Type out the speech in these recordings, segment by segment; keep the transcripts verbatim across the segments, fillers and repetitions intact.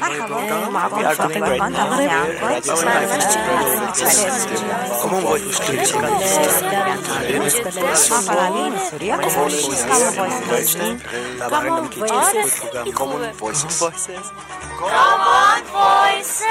مرحبا معكم فاطمة من المغرب. Common Voices. Common Voices.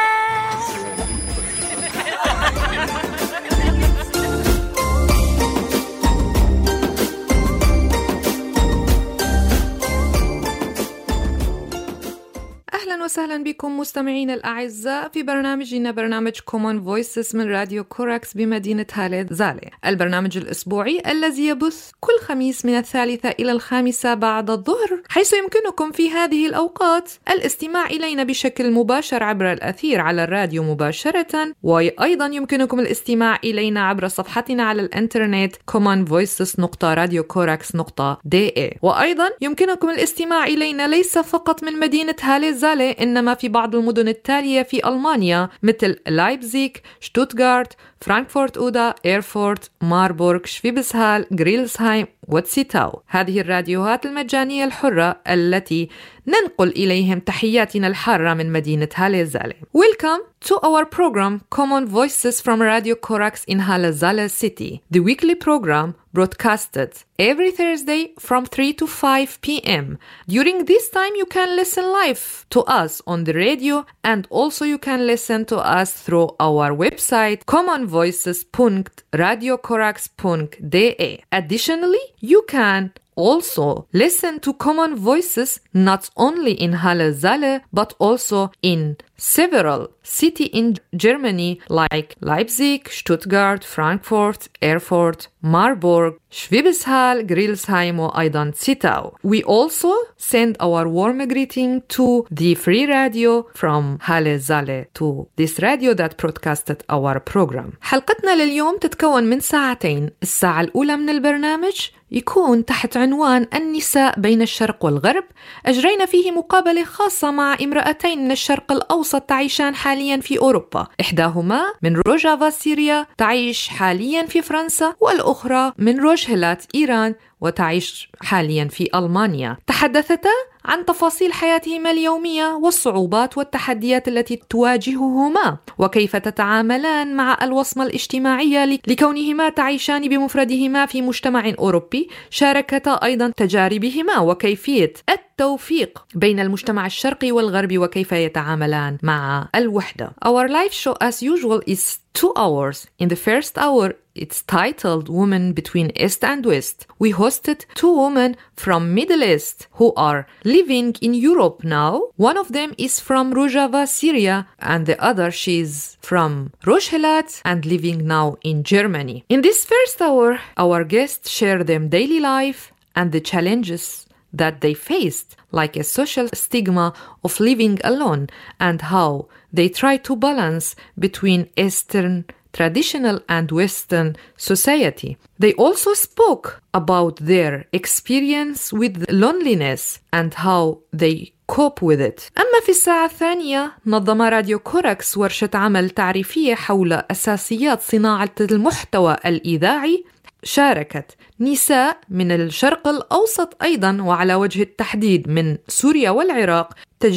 أهلا وسهلا بكم مستمعين الأعزاء في برنامجنا برنامج Common Voices من راديو كوراكس بمدينة هالة زالة، البرنامج الأسبوعي الذي يبث كل خميس من الثالثة إلى الخامسة بعد الظهر، حيث يمكنكم في هذه الأوقات الاستماع إلينا بشكل مباشر عبر الأثير على الراديو مباشرة، وأيضا يمكنكم الاستماع إلينا عبر صفحتنا على الإنترنت common voices دوت radio corax دوت d e، وأيضا يمكنكم الاستماع إلينا ليس فقط من مدينة هالة زالة إنما في بعض المدن التالية في ألمانيا مثل لايبزيغ، شتوتغارت، فرانكفورت أودا، إيرفورت، ماربورغ، شفيبسهال، غريلسهايم وتسيتاو. هذه الراديوهات المجانية الحرة التي ننقل إليهم تحياتنا الحارة من مدينة هالة زالة. Welcome to our program Common Voices from Radio Corax in Halle Zale City, the weekly program broadcasted every Thursday from three to five p.m. During this time you can listen live to us on the radio, and also you can listen to us through our website common voices dot radio corax dot d e. Additionally, you can also listen to Common Voices not only in Halle Zale but also in several cities in Germany like Leipzig, Stuttgart, Frankfurt, Erfurt, Marburg, Schwäbisch Grillsheim وأيضا Zittau. We also send our warm greeting to the free radio from Halle Zale to this radio that broadcasted our program. حلقتنا لليوم تتكون من ساعتين. الساعة الأولى من البرنامج يكون تحت عنوان النساء بين الشرق والغرب. أجرينا فيه مقابلة خاصة مع امرأتين من الشرق الأوسط تعيشان حاليا في أوروبا، إحداهما من روجافا سوريا تعيش حاليا في فرنسا، والأخرى من روجهلات إيران وتعيش حاليا في ألمانيا. تحدثتا عن تفاصيل حياتهما اليومية والصعوبات والتحديات التي تواجههما، وكيف تتعاملان مع الوصمة الاجتماعية لكونهما تعيشان بمفردهما في مجتمع أوروبي. شاركتا أيضا تجاربهما وكيفية التوفيق بين المجتمع الشرقي والغربي وكيف يتعاملان مع الوحدة. Our live show as usual is two hours. In the first hour it's titled Women Between East and West. We hosted two women from Middle East who are living in Europe now. One of them is from Rojava, Syria, and the other she's from Rojhelat and living now in Germany. In this first hour, our guests share their daily life and the challenges that they faced, like a social stigma of living alone and how they try to balance between Eastern traditional and Western society. They also spoke about their experience with loneliness and how they cope with it. أما في الساعة الثانية نظم راديو كوراكس ورشة عمل تعريفية حول أساسيات صناعة المحتوى الإذاعي. شاركت نساء من الشرق الأوسط أيضا وعلى وجه التحديد من سوريا والعراق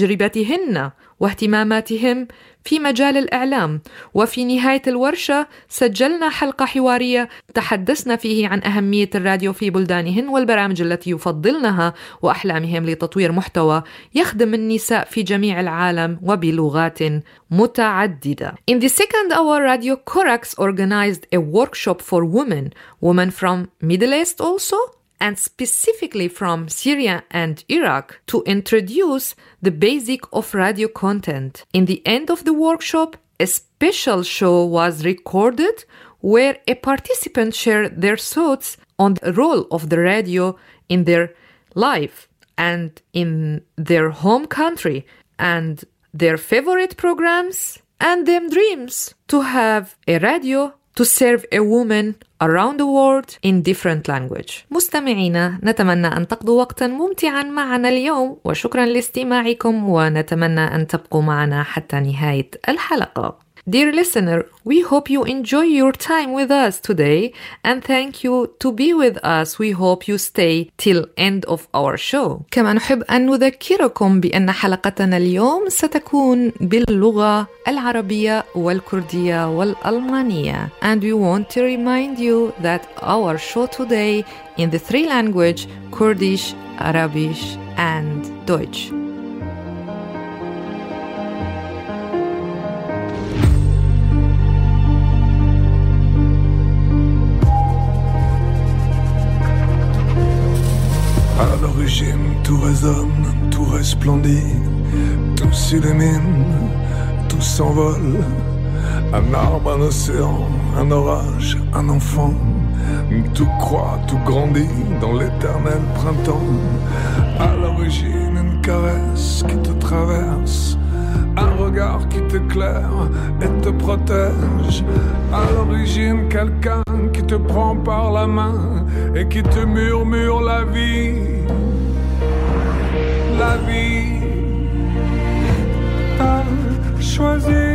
تجربتهن واهتماماتهم في مجال الإعلام. وفي نهاية الورشة سجلنا حلقة حوارية تحدثنا فيه عن أهمية الراديو في بلدانهن والبرامج التي يفضلنها وأحلامهم لتطوير محتوى يخدم النساء في جميع العالم وبلغات متعددة. In the second hour, Radio Corax organized a workshop for women, women from Middle East also, and specifically from Syria and Iraq, to introduce the basic of radio content. In the end of the workshop, a special show was recorded where a participant shared their thoughts on the role of the radio in their life and in their home country and their favorite programs and their dreams to have a radio to serve a woman around the world in different language. مستمعينا، نتمنى أن تقضوا وقتا ممتعا معنا اليوم، وشكرا لاستماعكم، ونتمنى أن تبقوا معنا حتى نهاية الحلقة. Dear listener, we hope you enjoy your time with us today and thank you to be with us. We hope you stay till end of our show. كما نحب أن نذكركم بأن حلقتنا اليوم ستكون باللغة العربية والكردية والألمانية. And we want to remind you that our show today in the three language Kurdish, Arabic and Deutsch. À l'origine, tout résonne, tout resplendit, tout s'illumine, tout s'envole. Un arbre, un océan, un orage, un enfant. Tout croît, tout grandit dans l'éternel printemps. À l'origine, une caresse qui te traverse, un regard qui t'éclaire et te protège. À l'origine, quelqu'un qui te prend par la main et qui te murmure la vie. La vie, t'as choisi.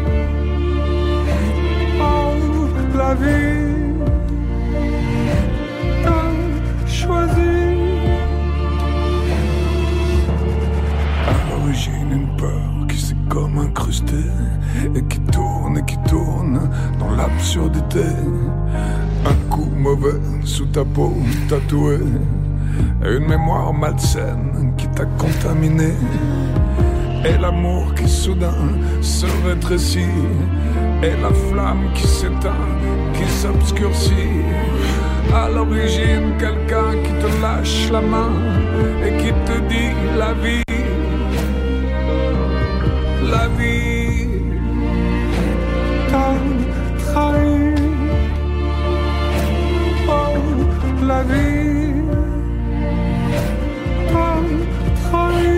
Oh, la vie, t'as choisi. À l'origine, une peur qui s'est comme incrustée et qui tourne et qui tourne dans l'absurdité. Un coup mauvais sous ta peau tatouée et une mémoire malsaine qui t'a contaminé. Et l'amour qui soudain se rétrécit et la flamme qui s'éteint, qui s'obscurcit. À l'origine, quelqu'un qui te lâche la main et qui te dit la vie. La vie t'a trahi. Oh, la vie t'a trahi.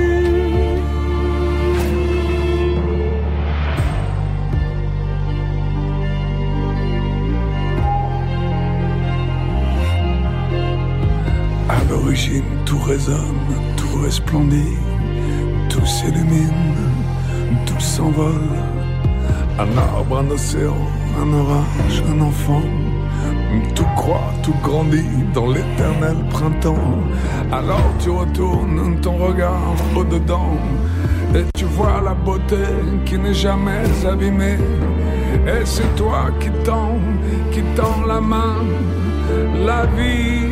À l'origine, tout résonne, tout resplendit, tout s'illumine, tout s'envole. Un arbre, un océan, un orage, un enfant. Tout croît, tout grandit dans l'éternel printemps. Alors tu retournes ton regard au-dedans et tu vois la beauté qui n'est jamais abîmée. Et c'est toi qui tends, qui tends la main. La vie,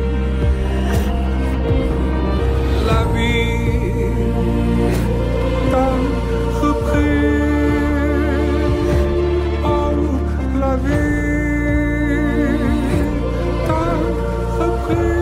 la vie t'a repris. Oh, la vie t'a repris.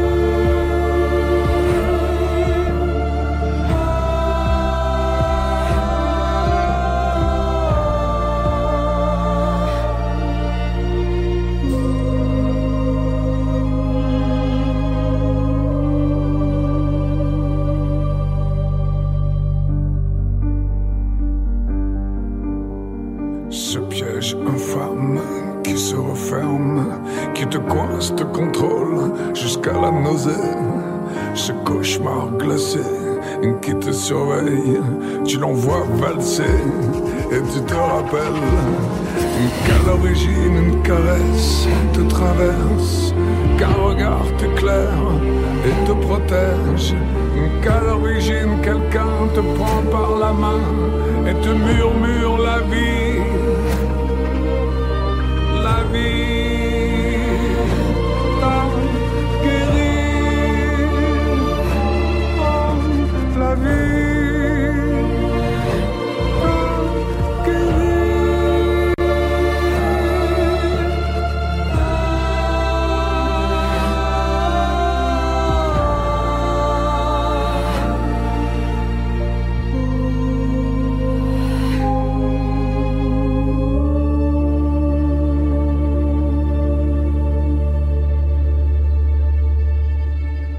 Ce piège infâme qui se referme, qui te coince, te contrôle jusqu'à la nausée. Ce cauchemar glacé qui te surveille, tu l'envoies valser et tu te rappelles qu'à l'origine une caresse te traverse, qu'un regard t'éclaire et te protège, qu'à l'origine quelqu'un te prend par la main et te murmure la vie. La vie t'a guéri. Oh, la vie t'a guéri.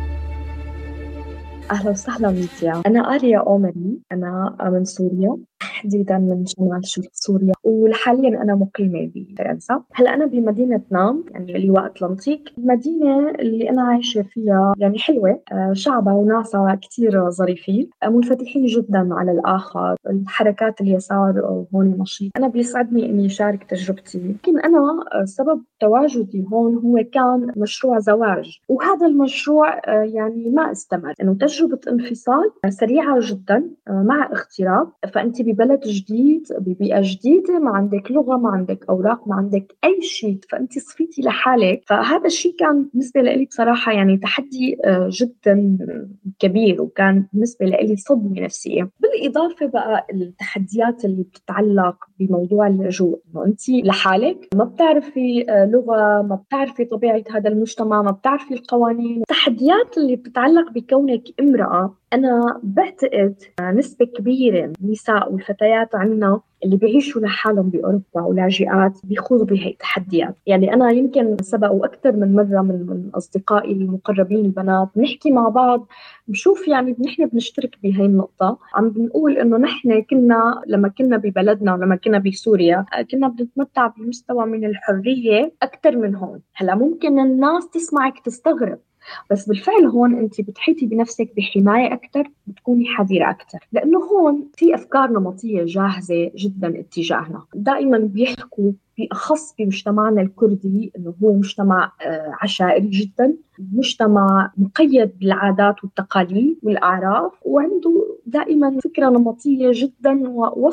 أهلا وسهلا ميديا. أنا آليا أومري، أنا من سوريا. تحديدا من شمال شرق سوريا، وحاليا أنا مقيمة بفرنسا. هلا أنا بمدينة نام يعني اللواء أطلنطيك. المدينة اللي أنا عايشة فيها يعني حلوة، شعبها وناسها كتير ظريفين، منفتحين جدا على الآخر، الحركات اليسار هون نشيط. أنا بيسعدني إني أشارك تجربتي. لكن أنا سبب تواجدي هون هو كان مشروع زواج، وهذا المشروع يعني ما استمر، إنه تجربة انفصال سريعة جدا مع اغتراب. فأنت ببلد جديد ببيئة جديدة، ما عندك لغة، ما عندك أوراق، ما عندك أي شيء، فأنت صفيتي لحالك. فهذا الشيء كان بالنسبة لي بصراحة يعني تحدي جدا كبير، وكان بالنسبة لي صدمة نفسية. بالإضافة بقى التحديات اللي بتتعلق بموضوع اللجوء، إنه أنت لحالك ما بتعرفي لغة، ما بتعرفي طبيعة هذا المجتمع، ما بتعرفي القوانين. التحديات اللي بتتعلق بكونك امرأة، أنا بعتقد نسبة كبيرة من النساء والفتيات عنا اللي بيعيشوا لحالهم بأوروبا ولاجئات بيخوضوا بهي التحديات. يعني أنا يمكن سبقوا أكثر من مرة من, من أصدقائي المقربين البنات نحكي مع بعض، بشوف يعني نحن بنشترك بهي النقطة، عم بنقول إنه نحن كنا لما كنا ببلدنا ولما كنا بسوريا كنا بنتمتع بمستوى من الحرية أكثر من هون. هلا ممكن الناس تسمعك تستغرب، بس بالفعل هون أنت بتحيطي بنفسك بحماية أكثر، بتكوني حذرة أكثر، لأنه هون في أفكار نمطية جاهزة جدا اتجاهنا. دائما بيحكوا بأخص بمجتمعنا الكردي إنه هو مجتمع عشائري جدا، مجتمع مقيد بالعادات والتقاليد والأعراف، وعنده دائما فكرة نمطية جدا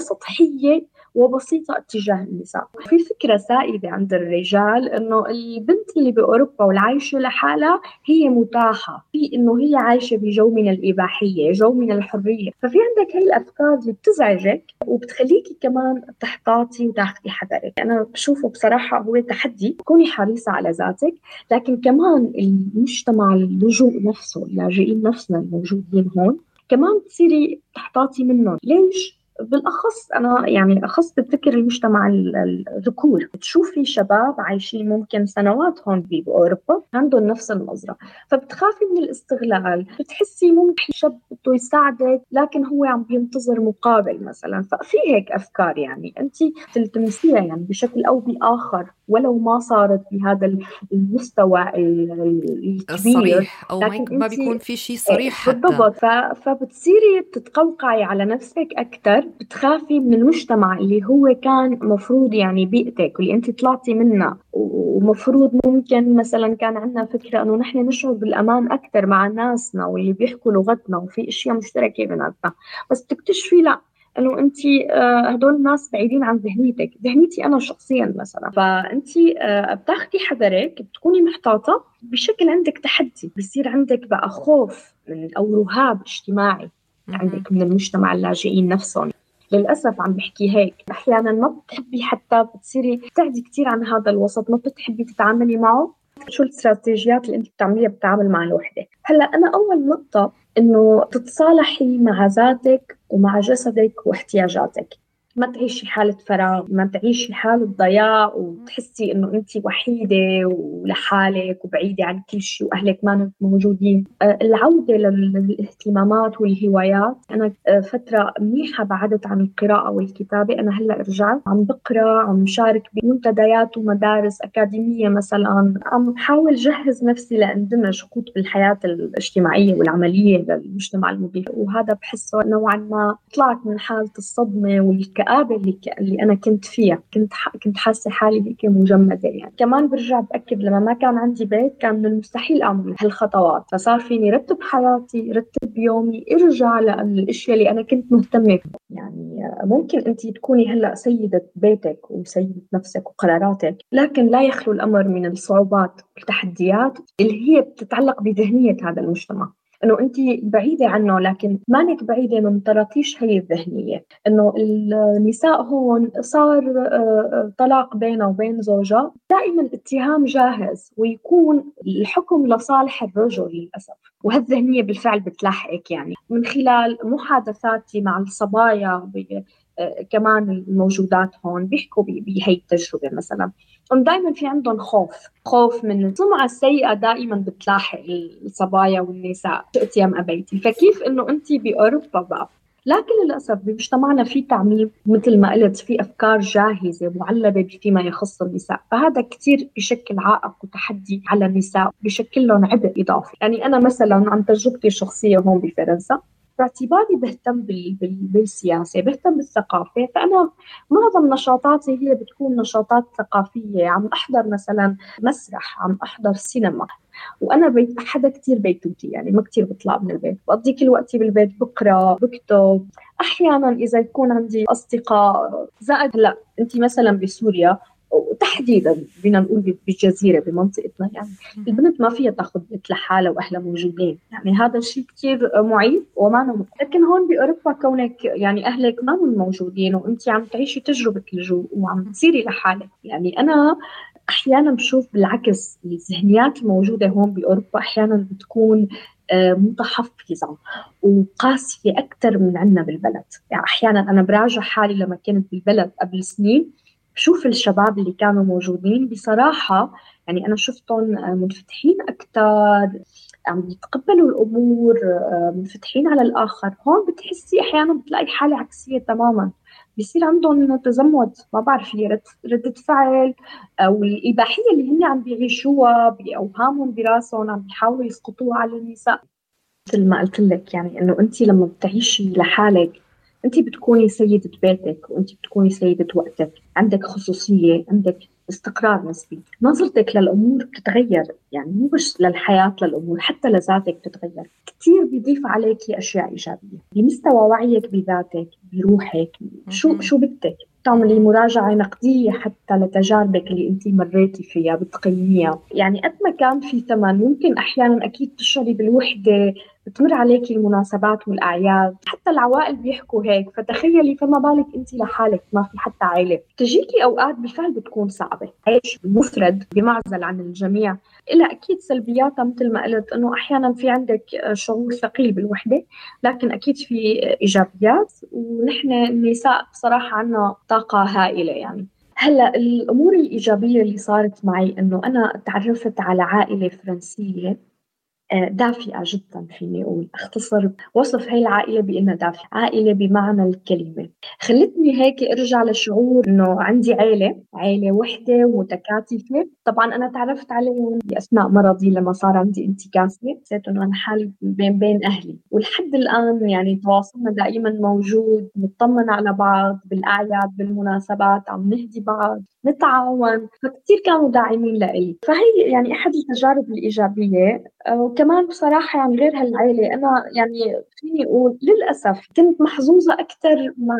وسطحية وبسيطة اتجاه النساء. في فكرة سائدة عند الرجال إنه البنت اللي بأوروبا والعايشة لحالها هي متاحة، في إنه هي عايشة بجو من الإباحية، جو من الحرية. ففي عندك هاي الأفكار اللي بتزعجك وبتخليكي كمان تحتاطي وتاخدي حذرك. أنا بشوفه بصراحة هو تحدي، كوني حريصة على ذاتك، لكن كمان المجتمع اللجوء نفسه، اللاجئين نفسنا الموجودين هون كمان بتصيري تحتاطي منهم. ليش؟ بالأخص أنا يعني أخص بتذكر المجتمع الذكور، بتشوفي شباب عايشين ممكن سنوات هون بأوروبا عندهم نفس النظرة، فبتخافي من الاستغلال، بتحسي ممكن شاب بده يساعدك لكن هو عم بينتظر مقابل مثلا. ففي هيك أفكار يعني أنت تلتمسيها يعني بشكل أو بآخر، ولو ما صارت بهذا المستوى الكبير الصريح، أو ما بيكون في شيء صريح حتى. بالضبط. فبتصيري تتقوقعي على نفسك أكثر، بتخافي من المجتمع اللي هو كان مفروض يعني بيئتك واللي أنت طلعتي منها، ومفروض ممكن مثلا كان عندنا فكرة أنه نحن نشعر بالأمان أكثر مع ناسنا واللي بيحكوا لغتنا وفي أشياء مشتركة بيناتنا. بس تكتشفي لا، انه انت هدول الناس بعيدين عن ذهنيتك، ذهنيتي انا شخصيا مثلا. فانت بتاخدي حذرك، بتكوني محتاطه بشكل، عندك تحدي، بصير عندك بقى خوف من او رهاب اجتماعي عندك من المجتمع اللاجئين نفسهم. للأسف عم بحكي هيك، أحيانا ما بتحبي حتى بتصيري تبتعدي كتير عن هذا الوسط، ما بتحبي تتعاملي معه. شو الاستراتيجيات اللي أنت بتعمليها بالتعامل مع الوحدة؟ هلأ أنا أول نقطة إنه تتصالحي مع ذاتك ومع جسدك واحتياجاتك، ما تعيشي حالة فراغ، ما تعيشي حالة ضياع وتحسي إنه أنت وحيدة ولحالك وبعيدة عن كل شيء وأهلك ما موجودين. العودة للاهتمامات والهوايات، أنا فترة منيحة بعدت عن القراءة والكتابة، أنا هلأ رجعت عم بقرأ، عم شارك بمنتديات ومدارس أكاديمية مثلا، عم حاول جهز نفسي لأندمج خطوط بالحياة الاجتماعية والعملية للمجتمع المضيف. وهذا بحسه نوعا ما طلعت من حالة الصدمة والك اللي اللي أنا كنت فيها، كنت كنت حاسة حالي هيك مجمدة يعني. كمان برجع بأكد لما ما كان عندي بيت كان من المستحيل أعمل هالخطوات، فصار فيني رتب حياتي، رتب يومي، ارجع للأشياء اللي أنا كنت مهتمة فيها. يعني ممكن أنت تكوني هلأ سيدة بيتك وسيدة نفسك وقراراتك، لكن لا يخلو الأمر من الصعوبات والتحديات اللي هي بتتعلق بذهنية هذا المجتمع. إنه أنت بعيدة عنه لكن مانك بعيدة من طراطيش هي الذهنية. إنه النساء هون صار طلاق بينه وبين زوجها، دائما الاتهام جاهز ويكون الحكم لصالح الرجل للأسف. وهالذهنية بالفعل بتلاحقك يعني من خلال محادثاتي مع الصبايا كمان الموجودات هون بيحكوا بهي التجربة مثلا، دائما في عندهم خوف خوف من السمعة السيئة دائما بتلاحق الصبايا والنساء شئتي أم أبيتي. فكيف إنه أنت بأوروبا بقى لكن للأسف بمجتمعنا في تعميم، مثل ما قلت في أفكار جاهزة معلبة فيما يخص النساء، فهذا كتير بشكل عائق وتحدي على النساء، بشكل لهم عبء إضافي. يعني أنا مثلا عن تجربتي الشخصية هون بفرنسا، باعتباري بهتم بال... بال... بالسياسة، بهتم بالثقافة، فأنا معظم نشاطاتي هي بتكون نشاطات ثقافية. عم أحضر مثلا مسرح، عم أحضر سينما، وأنا بيت حدا كتير بيتوتي، يعني ما كتير بطلع من البيت، بقضي كل وقتي بالبيت، بقرأ، بكتب. أحيانا إذا يكون عندي أصدقاء، زائد هلا أنت مثلا بسوريا وتحديدا بدنا نقول بالجزيرة بمنطقتنا، يعني البنت ما فيها تاخذ بيت لحالها وأهلها موجودين، يعني هذا الشيء كتير معيب وما نمط. لكن هون بأوروبا كونك يعني أهلك ما هم موجودين وأنت عم تعيشي تجربة اللجوء وعم تصيري لحالك. يعني أنا أحيانا بشوف بالعكس الذهنيات الموجودة هون بأوروبا أحيانا بتكون متحفظة وقاسية أكثر من عنا بالبلد. يعني أحيانا أنا براجع حالي لما كنت بالبلد قبل سنين، بشوف الشباب اللي كانوا موجودين بصراحة، يعني أنا شفتهم منفتحين أكثر، عم يتقبلوا الأمور، منفتحين على الآخر. هون بتحسي أحيانا بتلاقي حالة عكسية تماما، بيصير عندهم تزمت، ما بعرف هي ردة فعل أو الإباحية اللي هن عم بيعيشوها بأوهامهم براسهم عم بيحاولوا يسقطوها على النساء. مثل ما قلت لك، يعني إنه أنت لما بتعيشي لحالك أنت بتكوني سيدة بيتك، وأنت بتكوني سيدة وقتك، عندك خصوصية، عندك استقرار نسبي، نظرتك للأمور بتتغير، يعني مو بس للحياة، للأمور حتى لذاتك بتتغير كتير. بيضيف عليكي أشياء إيجابية بمستوى وعيك بذاتك، بروحك، شو شو بدك تعملي مراجعة نقدية حتى لتجاربك اللي أنت مريتي فيها، بتقيميها. يعني قد ما كان في ثمن، ممكن أحيانا أكيد تشعري بالوحدة، بتمر عليكي المناسبات والأعياد، حتى العوائل بيحكوا هيك، فتخيلي فما بالك أنت لحالك ما في حتى عائلة. تجيكي أوقات بالفعل بتكون صعبة، عيش مفرد بمعزل عن الجميع، إلا أكيد سلبياتها مثل ما قلت إنه أحيانا في عندك شعور ثقيل بالوحدة، لكن أكيد في إيجابيات، ونحن النساء بصراحة عنا طاقة هائلة. يعني هلا الأمور الإيجابية اللي صارت معي إنه أنا تعرفت على عائلة فرنسية دافئة جدا، فيني أقول أختصر وصف هاي العائلة بأنها دافئة، عائلة بمعنى الكلمة. خلتني هيك أرجع لشعور إنه عندي عائلة عائلة وحدة ومتكاتفة. طبعا أنا تعرفت عليهم بأثناء مرضي لما صار عندي انتكاسة، حسيت إنه أنا حالي بين بين أهلي، ولحد الآن يعني تواصلنا دائما موجود، نطمن على بعض بالأعياد بالمناسبات، عم نهدي بعض، نتعاون، فكتير كانوا داعمين لإلي. فهي يعني أحد التجارب الإيجابية. وكمان بصراحة يعني غير هالعيلة، أنا يعني فيني أقول للأسف كنت محظوظة أكثر مع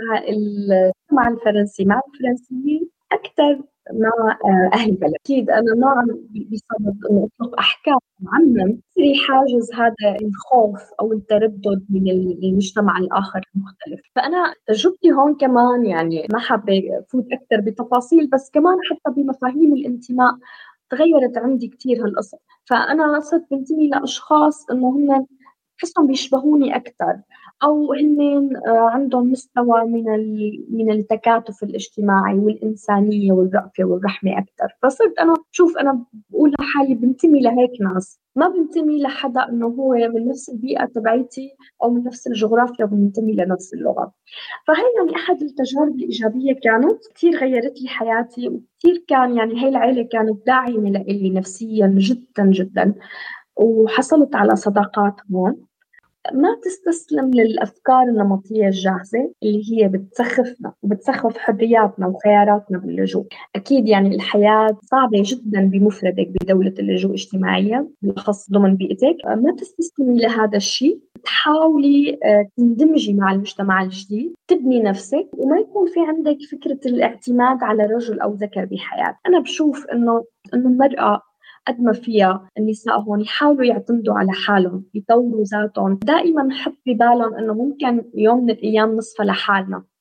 مع الفرنسي مع الفرنسيين أكثر مع أهل البلد. أكيد أنا ما عم بصدد إنه أطلق أحكام معمم يصير حاجز هذا الخوف أو التردد من المجتمع الآخر المختلف. فأنا تجربتي هون كمان يعني ما حابة أفوت أكثر بتفاصيل، بس كمان حتى بمفاهيم الانتماء تغيرت عندي كتير هالقصة. فأنا صرت بنتمي لأشخاص إنه هن حسهم بيشبهوني أكثر، أو هن عندهم مستوى من من التكاتف الاجتماعي والإنسانية والرأفة والرحمة أكثر. فصرت أنا شوف أنا بقول لحالي بنتمي لهيك ناس، ما بنتمي لحدا إنه هو من نفس البيئة تبعيتي أو من نفس الجغرافيا وبنتمي لنفس اللغة. فهي يعني أحد التجارب الإيجابية كانت كتير غيرت لي حياتي، وكتير كان يعني هاي العيلة كانت داعمة لإلي نفسيا جدا جدا، وحصلت على صداقات هون. ما تستسلم للأفكار النمطية الجاهزة اللي هي بتسخفنا وبتسخف حرياتنا وخياراتنا باللجوء. أكيد يعني الحياة صعبة جدا بمفردك بدولة اللجوء اجتماعيا بالأخص ضمن بيئتك. ما تستسلمي لهذا الشيء، تحاولي تندمجي مع المجتمع الجديد، تبني نفسك، وما يكون في عندك فكرة الاعتماد على رجل أو ذكر بحياتك. أنا بشوف إنه إنه المرأة قد ما فيها النساء هون يحاولوا يعتمدوا على حالهم، يطوروا ذاتهم، دائما نحط ببالهم انه ممكن يوم من الايام نصفى لحالنا،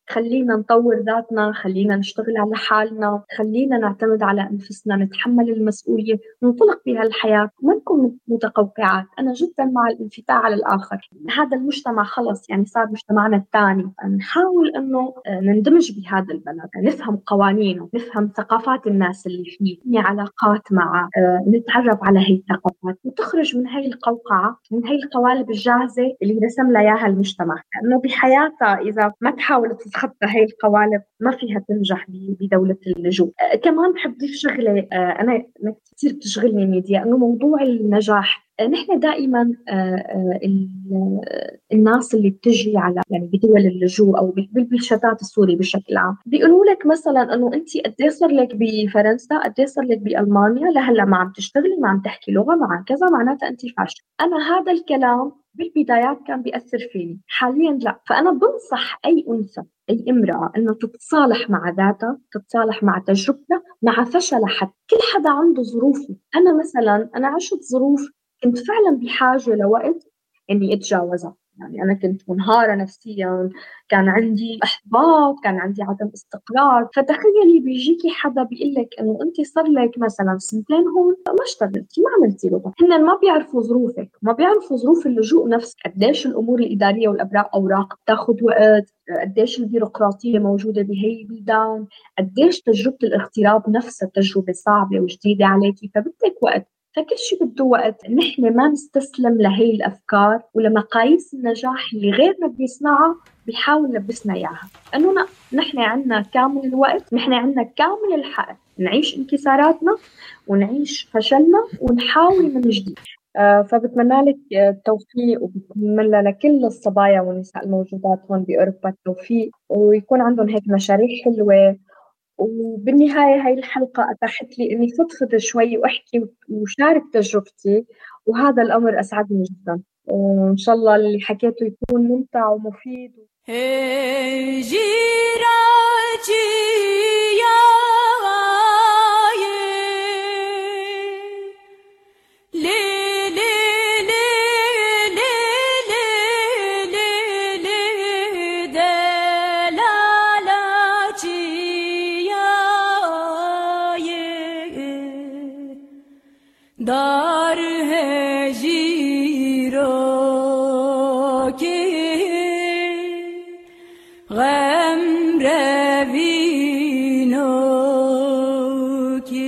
خلينا نطور ذاتنا، خلينا نشتغل على حالنا، خلينا نعتمد على أنفسنا، نتحمل المسؤولية، ننطلق بها الحياة، ما نكون متقوقعات. أنا جدا مع الانفتاح على الآخر. هذا المجتمع خلص يعني صار مجتمعنا الثاني، نحاول أنه نندمج بهذا البلد، نفهم قوانينه، نفهم ثقافات الناس اللي فيه، نبني علاقات مع، نتعرف على هي الثقافات وتخرج من هي القوقعة، من هي القوالب الجاهزة اللي رسم لها إياها المجتمع. لأنه بحياتها إذا ما تحاول تتخطى هي القوالب ما فيها تنجح بدولة اللجوء. أه كمان بحب ضيف شغلة، أه أنا كثير بتشغلني ميديا، إنه موضوع النجاح. أه نحن دائما أه أه الناس اللي بتجي على يعني بدول اللجوء أو بالشتات السوري بشكل عام بيقولوا لك مثلا إنه أنت قد صار لك بفرنسا، قد صار لك بألمانيا، لهلا ما عم تشتغلي، ما عم تحكي لغة، مع كذا، معناتها أنت فاشل. أنا هذا الكلام بالبدايات كان بيأثر فيني، حاليا لا. فأنا بنصح أي أنثى، أي امرأة، أنه تتصالح مع ذاتها، تتصالح مع تجربتها، مع فشل حد. كل حدا عنده ظروفه. أنا مثلا أنا عشت ظروف كنت فعلا بحاجة لوقت إني أتجاوزها. يعني أنا كنت منهارة نفسيا، كان عندي إحباط، كان عندي عدم استقرار. فتخيلي بيجيكي حدا بيقلك إنه أنت صار لك مثلا سنتين هون ما اشتغلتي، ما عملتي لغة. هن ما بيعرفوا ظروفك، ما بيعرفوا ظروف اللجوء نفسك، قديش الأمور الإدارية والأوراق أوراق بتاخد وقت، قديش البيروقراطية موجودة بهي البلدان، قديش تجربة الاغتراب نفسها تجربة صعبة وجديدة عليكي، فبدك وقت. فكل شيء بده وقت. نحن ما نستسلم لهي الأفكار ولمقاييس النجاح اللي غيرنا بيصنعها بيحاول لبسنا إياها. أنه نحن عنا كامل الوقت، نحن عنا كامل الحق نعيش انكساراتنا ونعيش فشلنا ونحاول من جديد. آه فبتمنى لك التوفيق، وبتمنى لكل الصبايا والنساء الموجودات هون بأوروبا التوفيق، ويكون عندهم هيك مشاريع حلوة. وبالنهاية هاي الحلقة أتاحت لي إني فضفض شوي وأحكي وشارك تجربتي، وهذا الأمر أسعدني جدا. وإن شاء الله اللي حكيته يكون ممتع ومفيد. دار ہے جیرو کے غم روینو کے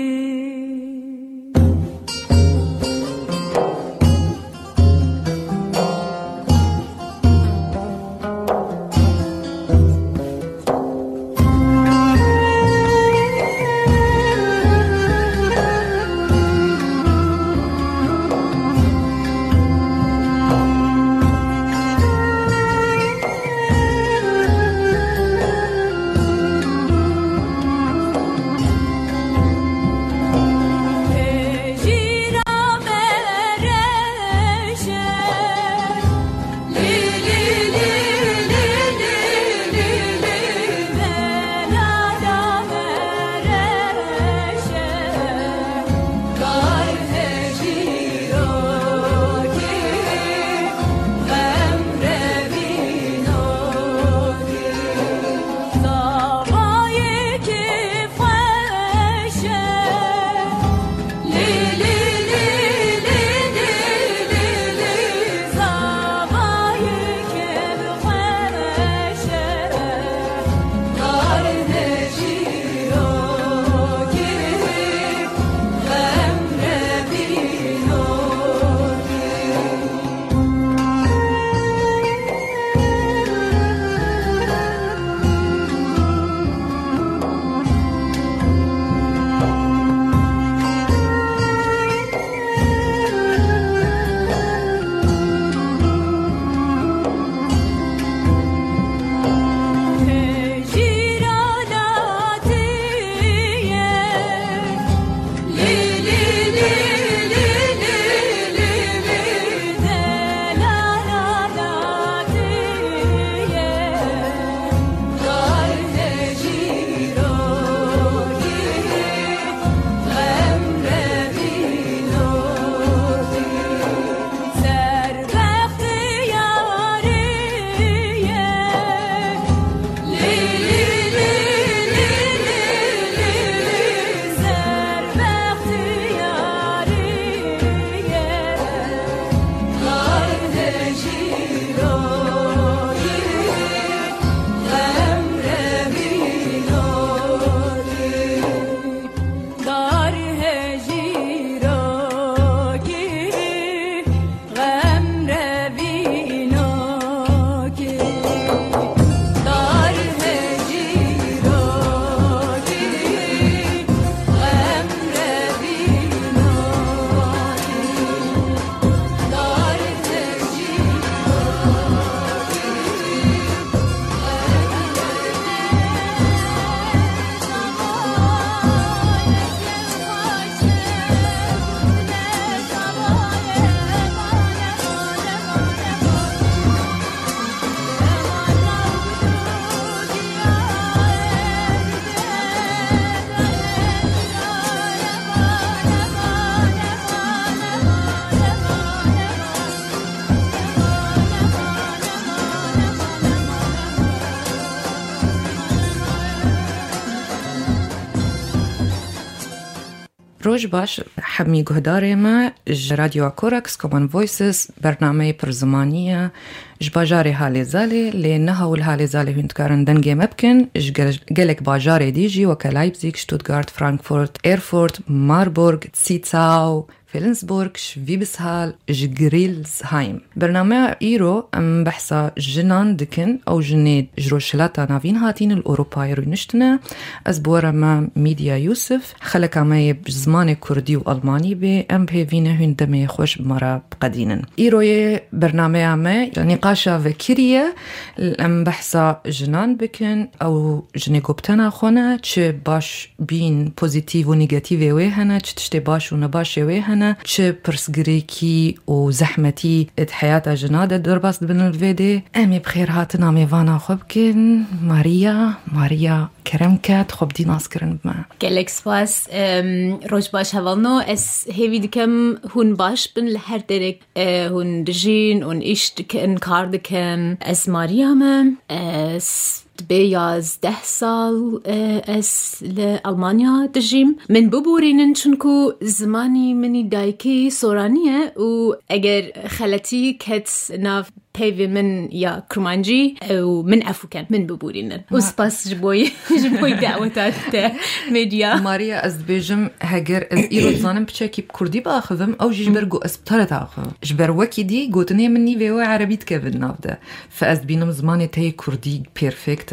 روج باش حمي جهداري ما راديو كوراكس كومن فويسز برنامج برزمانية جباجاري هالي زالي لأنها والهالي زالي هنتكارن دنجي مبكن جلك باجاري ديجي وكلايبزيك شتوتغارت فرانكفورت إيرفورت ماربورغ تسيتساو فيلنسبورغ شفيبسهال جغريلزهايم برنامج إيرو أم بحثا جنان دكن أو جنيد جروشلاتا نافين هاتين الأوروباي رونشتنا أزبورا ما ميديا يوسف خلق عمي بزمان كردي وألماني بي أم بيفينه هندمي خوش بمرا بقدينا إيروي برنامج عمي نقاشا فكرية أم بحثا جنان بكن أو جني قبتنا خونا چه باش بين بوزيتيف ونيجاتيف ويهنا چه تشتي باش ونباش ويهنا چه پرسگریکی و زحمتی ات حیات جناده درباست بن الفيدي امي بخير هاتنا ميفانا خوبكن ماريا ماريا کرمکت خوب دی ناس کرن بما گلک سپاس روش باش هوالنو اس هیوی دکم هون باش بن لحر درک هون دجین هون ایش دکن کار دکن اس ماريا من اس بیاز ده سال از لألمانيا دجیم من ببورینن چونکو زمانی منی دایکی سورانیه و اگر خلتی کت ناف پیوی من یا کرمانجی و من افوکن من ببورینن و سپاس جبوی جبوی دعوتات ميديا ماريا از بیجم هگر از ایرو زانم بچکی بکردی باخذم او جبر جو اسبترت اخذ جبر وکی دی گوتنی منی وی عربیت کبن نافده فاز بینم زمانی تی کردی پرفکت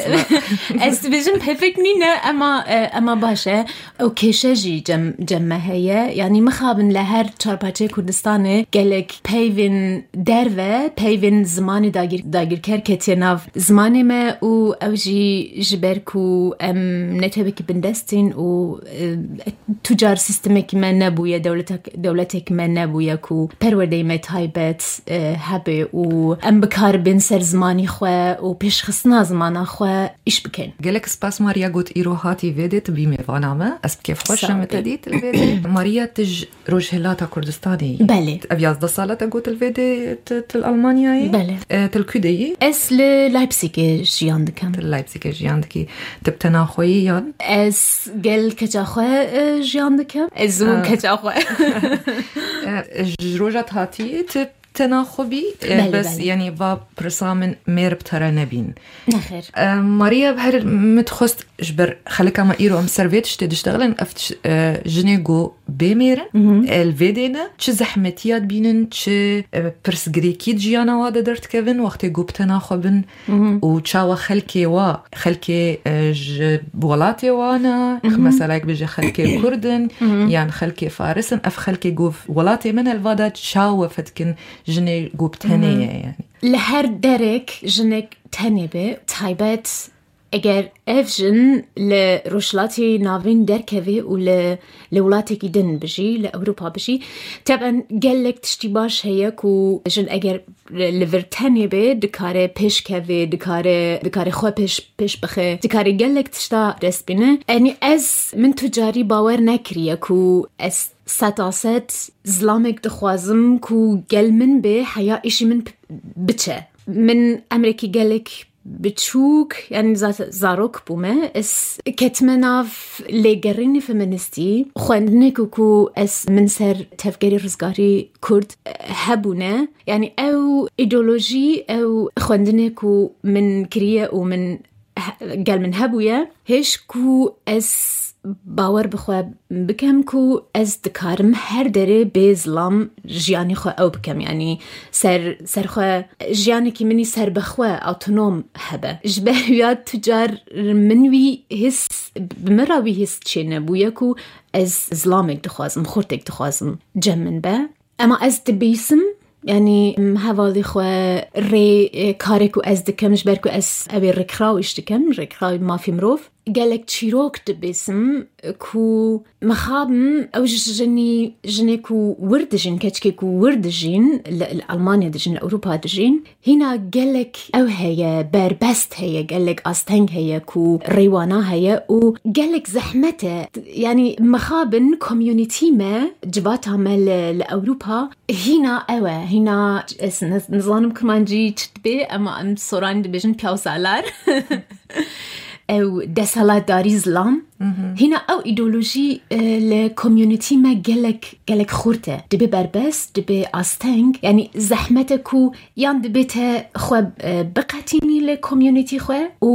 از بیجم پرفکت نینه اما اما باشه او کشجی جم جمع هیه یعنی مخابن لهر چارپاچه کردستانه گلک پیوین درو پیوین زمان داگیر داگیر کر کتی ناف زمانی ما او اوجی جبرکو ام نتبک بندستین و تجار سیستمک من نبویه دولتک دولتک من نبویه کو پرورده ما تایبت هبه و ام بکار بین سر زمانی خواه و پیش خصنا زمان خواه ایش بکن. گلک سپاس ماریا گوت ایرو هاتی ویدت بی میوانامه از کیف خوشم تدیت الویدت ماریا تج روجهلاتا کردستانی بله ابیاز ده سالتا گوت الویدت تل المانیایی بله تل کدی اس ل لایپزیگ جیاندکم تل لایپزیگ جیاندکی تبتنا خویی یاد اس گل کجا خواه جیاندکم از زون کجا خواه روجات هاتی تب تناخبي بس بلي. يعني با برسامن مير بترى نبين نخير آه ماريا بهر متخست جبر خلك ما ايرو ام سيرفيت تشتغلن افت آه جنيغو بمير الفيدينا چه زحمتيات بينن چه برسغريكيت جيانا وادا درت كيفن وقت جو بتناخبن و چاوا خلكي وا خلكي ج بولاتي وانا مثلا بيجي خلكي كردن يعني خلكي فارسن اف خلكي جو ولاتي من الفادا چاوا فتكن جني قوب تانية يعني لهر درك جنك تانيبه تايبت اگر افجن لروشلاتي نافين دركوي ولا لولاتي كيدن بجي لأوروبا بجي طبعا قالك تشتباش هيك وجن اگر لفرتاني بي دكاري پیش كوي دكاري دكاري خوا پیش پیش بخي دكاري قالك تشتا رسبينه يعني از من تجاري باور نكريه كو از ستاست زلامك دخوازم كو قل من بي حياة اشي من بچه من امريكي قالك بتشوك يعني زات زاروك بومه اس كتمناف لجريني فيمينستي خوندنكو كو اس من سر تفكيري رزقاري كرد هبونه يعني او ايديولوجي او خوندنكو من كريه ومن قال من هبويا هيش كو اس باور بخوا بكم كو از دكارم هر دره بزلام جياني خوا او بكم يعني سر سر خوا جياني كي مني سر بخوا اوتونوم هبه جبه ياد تجار منوي هس بمراوي هس تشينا بوياكو از زلامك دخوازم خورتك دخوازم جمن با اما از دبيسم يعني هذا خوا ري كاريكو از دكم جبركو اس ابي ركراو اشتكم ركراو ما في مروف قالك تشيروك دبسم كو مخابم او جني جنيكو وردجين كاتشكيكو وردجين لألمانيا دجين لأوروبا دجين هنا قالك او هي باربست هي قالك استنج هي كو ريوانا هي وقالك زحمته يعني مخابن كوميونيتي ما جباتها مال لأوروبا هنا او هنا نظام كمان جي تتبي اما ام سوران دبجين بيو سالار أو دسالات داري ظلام هنا أو إيديولوجي لكوميونيتي ما جلك جلك خورته دبي بربس دبي أستنج يعني زحمتكو يعني دبيته خو بقتيني لكوميونيتي خو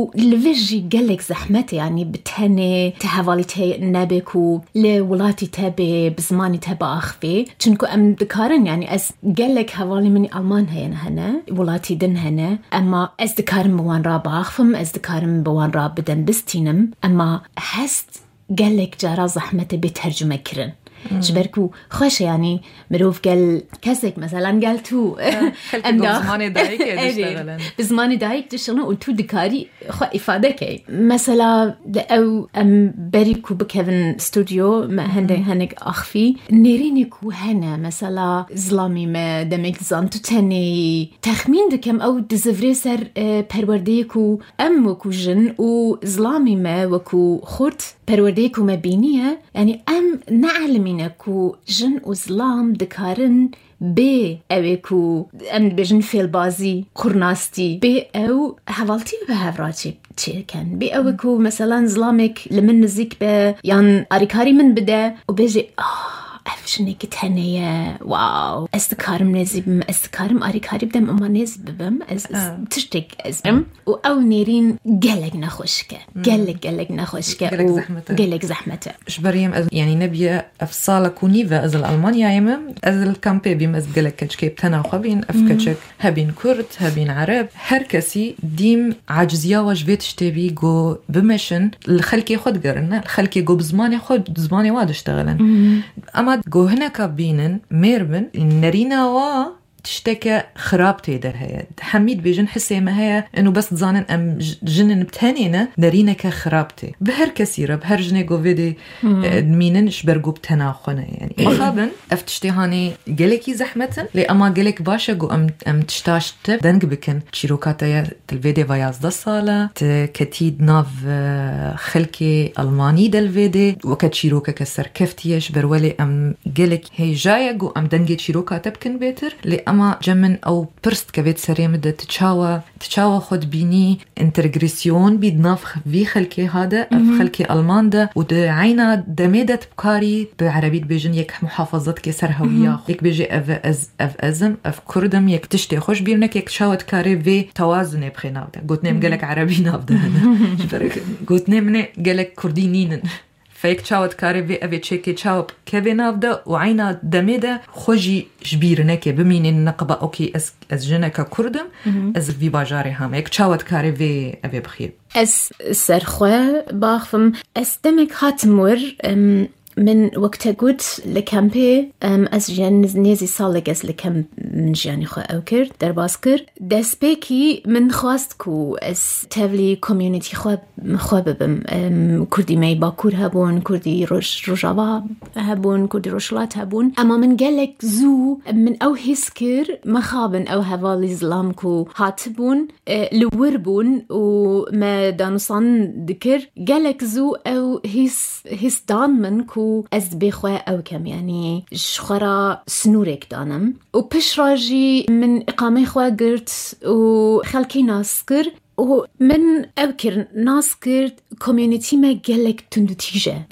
ولفجي جلك زحمته يعني بتهني تهواليته نبكو لولاتي تبي بزماني تبا أخفي تنكو أم ذكرن يعني أز جلك هوالي مني ألمان هنا هنا ولاتي دن هنا أما أز ذكرن بوان راب أخفم أز ذكرن بوان راب بدن بستينم أما حس قالك جارا زحمته بترجمة كرن جبركو خوش يعني مروف قال كسك مثلا قال تو بزماني دايك يشتغلن بزماني دايك تشتغلن وتو دكاري خو إفادة كي مثلا أو أم بريكو بكيفن ستوديو ما هندي هنك أخفي نيرينكو هنا مثلا زلامي ما دمك زانتو تاني تخمين دكم أو دزفري سر پرورديكو أم وكو جن وزلامي ما وكو خورت پرورديكو ما بينية يعني أم نعلمين كو جن وزلام دكارن بي اوكو ام بجن فيل بازي قرناستي بي او حوالتي بهافراتي تشي كان بي اوكو مثلا زلامك لمن نزيك ب يعني اريكاري من بدا وبيجي اه أفشني كتهنية واو استكارم نزيب استكارم أريكاري بدم أما نزيب بم أز تشتك أزم وأو نيرين جلق نخوشكة جلق جلق نخوشكة جلق زحمته جلق زحمته شبريم يعني نبي أفصال كونيفا أزل ألمانيا يمم أزل كامبي بيم أز جلق كشكيب تناخبين أفكشك هبين كرد هبين عرب هركسي ديم عجزيا وجبت شتبي جو بمشن الخلكي خد قرنا الخلكي جو بزماني خد زماني واد اشتغلن أما جو هنا كابينن ميربن نرينا وا تشتكى خرابتي ده هي حميد بيجن حسي ما هي انه بس تزانن ام جنن بتهنينا نرينا كخرابتي بهر كثيره بهر جني جوفيدي مينن شبرجو بتناخنا يعني مخابن افتشتي هاني جلكي زحمه لي اما جلك باشا جو ام ام تشتاشت دنج بكن شيروكاتا الفيدي فياز ده صاله كتيد ناف خلكي الماني دل فيدي وكت شيروكا كسر كفتيش برولي ام جلك هي جايه جو ام دنج شيروكاتا بكن بيتر لي أما جمن أو برست كبيت سريع مدة تشاوى تشاوى خد بيني انترغريسيون بيدناف في خلكي هذا في خلكي ألمان ده وده عينا دميدة بكاري بعربية بيجن يك محافظات كسر هوية يك بيجي أف أز أف أزم أف كردم يك تشتي خوش بيرنك يك شاوت كاري في توازن بخينا ده قلت نيم قالك عربي نافده هنا قلت نيم قالك كردينين فيك تشاوت كاري في أبي تشيكي تشاوب كيفين أفدا وعينا دميدة خوجي جبيرنك بمين النقبة أوكي أز أز جنك كردم أز في باجاري هم يك تشاوت كاري في أبي بخير أز سرخوا باخفم أز دمك هاتمور من وقت قلت لكامبي أز جان نزي صالك أز لكم من جاني خو أوكر در باسكر دس بيكي من خواستكو أز تابلي كوميونيتي خو خو ببم كردي ماي باكور هبون كردي روش روجابا هبون كردي روشلات هبون أما من قالك زو من أو هسكر مخابن أو هفالي زلامكو هاتبون لوربون وما دانوصان ذكر قالك زو أو هس هس دان منكو از بخوا او كم يعني شخرا سنورك دانم وبشراجي من اقامه خوا قرت وخلكي ناسكر ومن أوكر ناسكر كوميونيتي ما قالك تندتيجة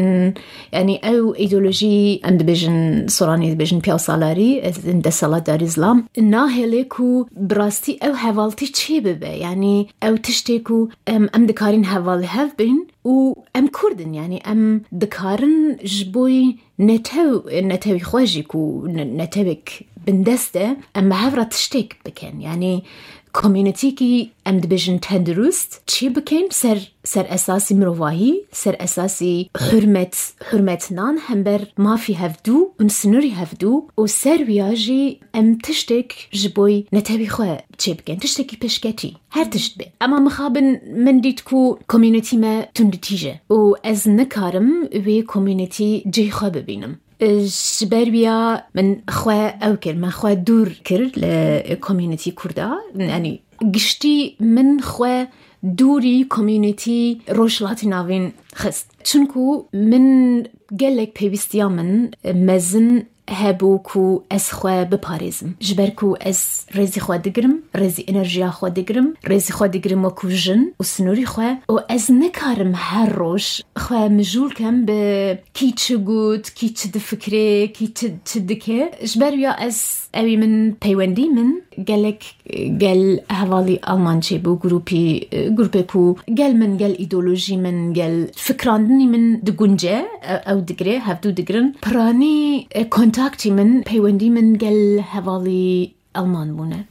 يعني أو إيديولوجي عند بيجن صوراني بيجن بيو سالاري عند صلاة دار إسلام ناهلكو براستي أو هفالتي تشيبه يعني أو تشتكو أم أم دكارين هفال هفبين و أم كردن يعني أم دكارن جبوي نتاو نتاوي خواجيكو نتاوك بندسته أم هفرا تشتك بكن يعني كوميونيتي كي ام دبيجن تندروست تشي بكين سر سر اساسي مروواهي سر اساسي حرمت حرمتنان همبر ما في هفدو ونسنوري هفدو وسر وياجي ام تشتك جبوي نتابي خو تشي بكين تشتكي بشكتي هر تشتبه اما مخابن من ديتكو كوميونيتي ما تندتيجه و از نكارم وي كوميونيتي جي خو ببينم جبربيا من خوا أوكر من خوا دور كر لكوميونيتي كردا يعني قشتي من خوا دوري كوميونيتي روشلاتي ناوين خست چونكو من قالك بيبستيا من مزن هبوكو أز خوا بباريزم جبركو أز رزي خوا دقرم رزي إنرجيا خوا دقرم رزي خوا دقرم وكو جن وسنوري خوا وأز نكارم هروش خوا مجول كم بكي تشغوت كي تدفكري كي تدكي جبريا أز أوي من بيواندي من قالك قال هوالي ألمانجي بو جروبي جروبكو قال من قال إيدولوجي من قال فكراندني من دقنجة أو دقري هفدو دقرن براني كونتاكتي من بيواندي من قال هوالي ألمان بونه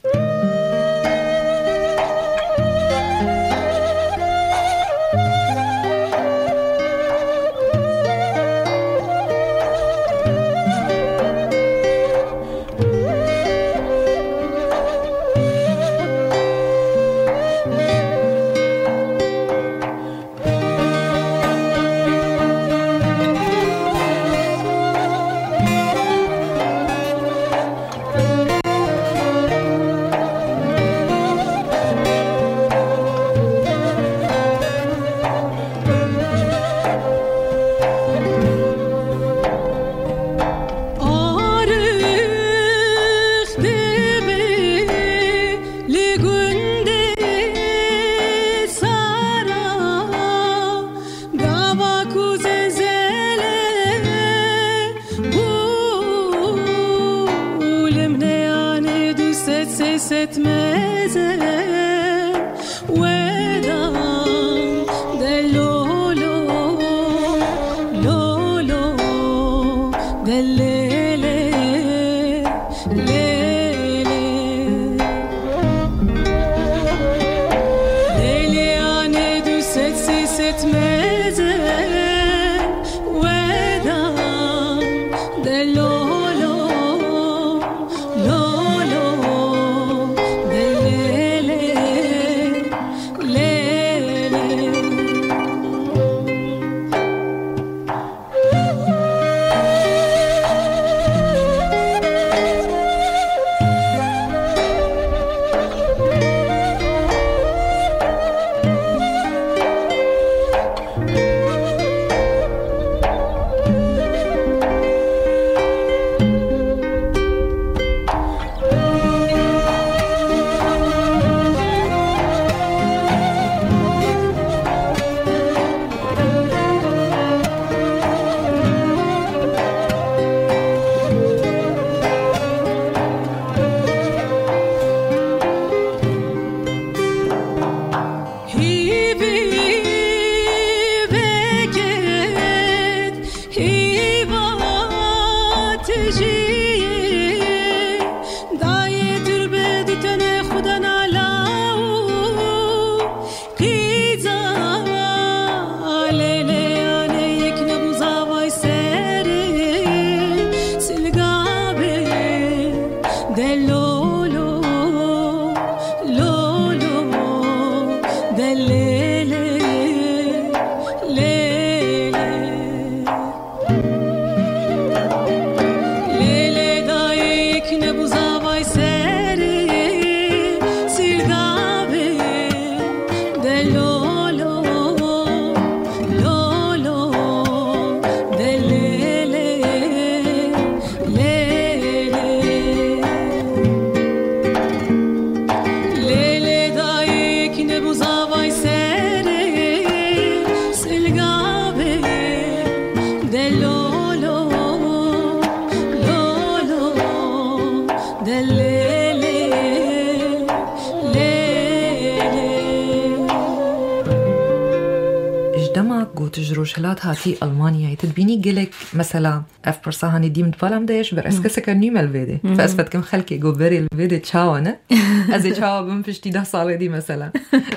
تجروشلات هاتي ألمانيا تدبيني قلك مثلا أف برصاهاني دي من بالام دايش برأسك نيمة الفيدي فأسفت كم خلقي قبري الفيدي تشاوانا أزي تشاوا بمفشتي ده صالي دي مثلا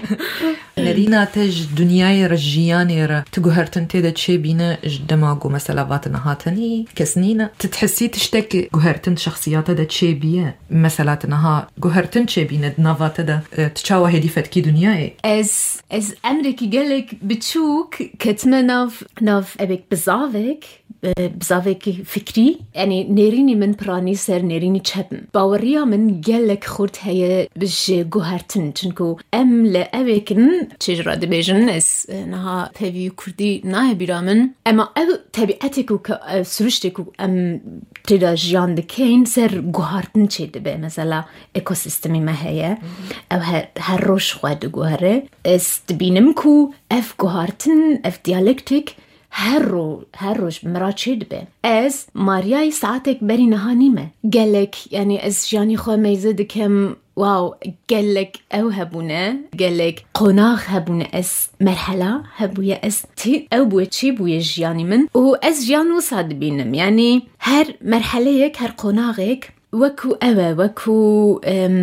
نرينا تج دنياي رجياني را تقهرتن تيدا تشي بينا جدماغو مثلا باتنا هاتني كسنينا تتحسي تشتكي قهرتن شخصيات دا تشي بيا مثلا تنها قهرتن تشي بينا دنافات دا تشاوا هدي فتكي دنياي از از أمريكي قلك بتشوك كتمناف ناف أبك بزافك بزاوية فكري يعني نيريني من براني سر نيريني تشبن باوريا من جلك خورت هي بش جوهرتن تنكو أم لأبيكن تجرى دبيجن اس نها تبي كردي ناه برامن أما أو تبيعتكو كسرشتكو أم تدا جيان دكين سر جوهرتن تشد به مثلا إيكوسيستمي ما هي أو هالروش خواد جوهره استبينمكو أف جوهرتن أف ديالكتيك هرو هروش مراتشيد به از مارياي ساعتك بري نهانيمه قالك يعني از جاني خو ميزد كم واو قالك او هبونا قالك قناخ هبونا اس مرحله هبويا اس تي او بوتشي بويا جاني من و از جانو صاد بينم يعني هر مرحليك هر قناغك وكو أبا وكو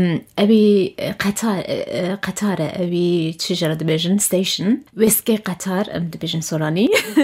أبي قطار قطارة أبي شجرة دبيجن ستيشن ويسكي قطار أم دبيجن سوراني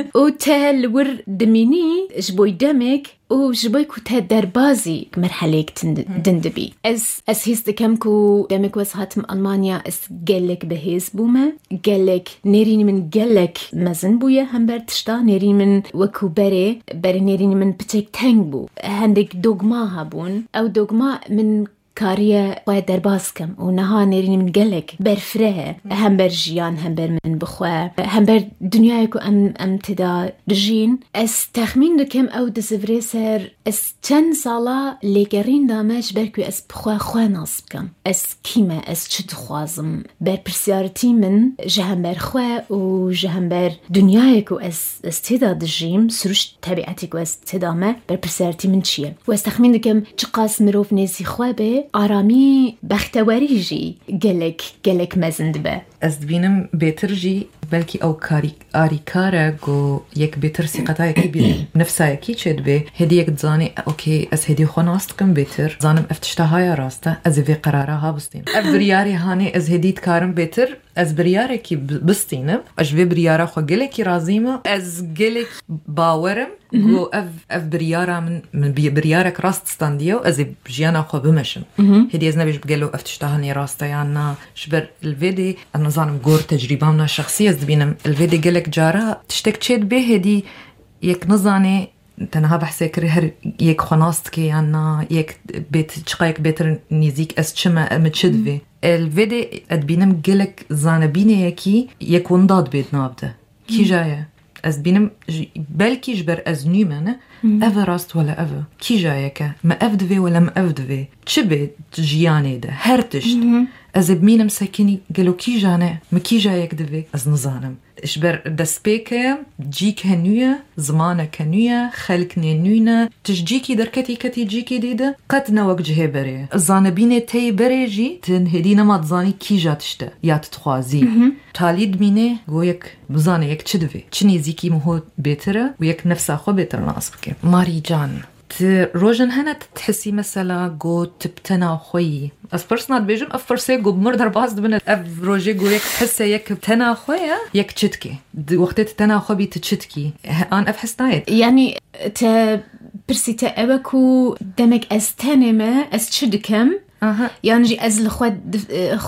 وتهل ور دميني جبوي دمك وجبوي كو دربازي مرحليك دندبي أس أس هيست كمكو دمك وسهاتم ألمانيا أس قالك بهيز بوما قالك نيريني من قالك مزن بويا هم برتشتا نيريني من وكو بري بري نيريني من بتك تنبو هندك دوغما هابون أو دوغما من كاريا باید درباز کم و نها نرینی من گلک برفره هم بر جیان هم بر من بخوا هم بر دنیای کو ام ام تدا رجین اس تخمین دکم او دزفری سر اس چند سالا لگرین دامش برکو اس بخوا خوا نصب کم اس کیمه اس چه خوازم بر پرسیارتی من جهم بر خوا و جهم بر دنیای کو اس اس تدا دجیم سرش طبیعتی کو اس تدامه بر پرسیارتی من چیه و اس تخمین دکم چه قاس مروف نزی خوا به آرامی بختوریجی گلک گلک مزند به از بینم بهترجی بلکی او کاری آریکاره گو یک بهتر سیقتای کی بی نفسای کی چد به هدی یک زانی اوکی از هدی خوناست کم بهتر زانم افتشتهای راسته از وی قراره ها بستین بریاری هانی از هدیت کارم بهتر از بریاره کی بستینم اش وی بریاره خو گلکی رازیمه از گلک باورم گو اف اف بریاره من من بریارک راست استاندیو از بجیانا خو بمشم هدی از نبیش بگلو افتشتهانی راسته یانا شبر الفيدي انا زانم گور تجربهمنا الشخصيه از بینم الفيدي گلک جارا تشتك چید به هدی یک نزانه تنها بحثي كري هر يك خناست كي أنا يك بيت شقايك بيتر نيزيك أس شما متشدفي الفيديو أدبينم جلك زانبيني يكي يك ونداد بيت نابده كي جاية أس بينم بلكي جبر أز نيمانه أفا راست ولا أفا كي جايك ما أفدفي ولا ما أفدفي تشبه جياني ده هرتشت أز بمينم ساكيني قالوا كي جانا ما كي جايك دفي أز نظانم إشبر دسبيكة جيك هنوية زمانة كنوية خلق نينوينة تجيكي دركتي كتي جيكي ديدة قتنا وجهه بري الزانبينة تي بري جي تنهدينا ما تزاني كي جاتشتا يا تتخوازي تاليد مينه قويك بزاني يك تشدفي چني زيكي مهو بيتره ويك نفسه خو بيتر ناصبكي ماري جان روجن هنا تحسي مثلا جو تبتنا خوي از پرسنال بیجم اف پرسه گو مردر باز دبنه اف روجه گو یک حسه یک تنا خويا یک چتکی وقت تنا خو بي تشتكي ان اف حسنايت يعني ت برسي تابكو دمك استنمه استشدكم اها يعني جي ازل خود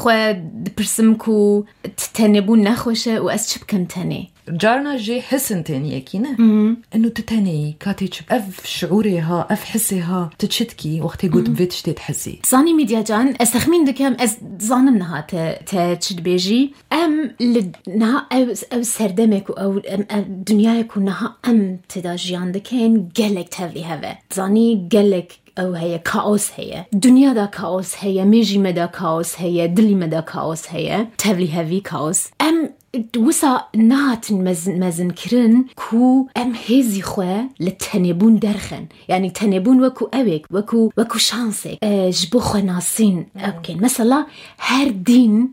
خود برسمكو تتنبون نخوشه واسشبكم تاني جارنا جي حسن تاني يكينا انه تتاني كاتي تشب اف شعوريها اف حسيها تتشتكي وقت يقول بيتش تحسي زاني ميديا جان استخمين دكام از زانمنها تتشد بيجي ام لنها او او سردمك او دنياك ونها ام تداجيان دكين قالك تهلي هذا زاني قالك أو هي كاوس هي دنيا دا كاوس هي ميجي مدا كاوس هي دلي مدا كاوس هي تبلي هذي كاوس أم وسا نات مزن مزن كرن كو أم هزي خوا للتنبون درخن يعني تنبون وكو أبيك وكو وكو شانسك أه جبو خوا ناسين أوكي مثلا هر دين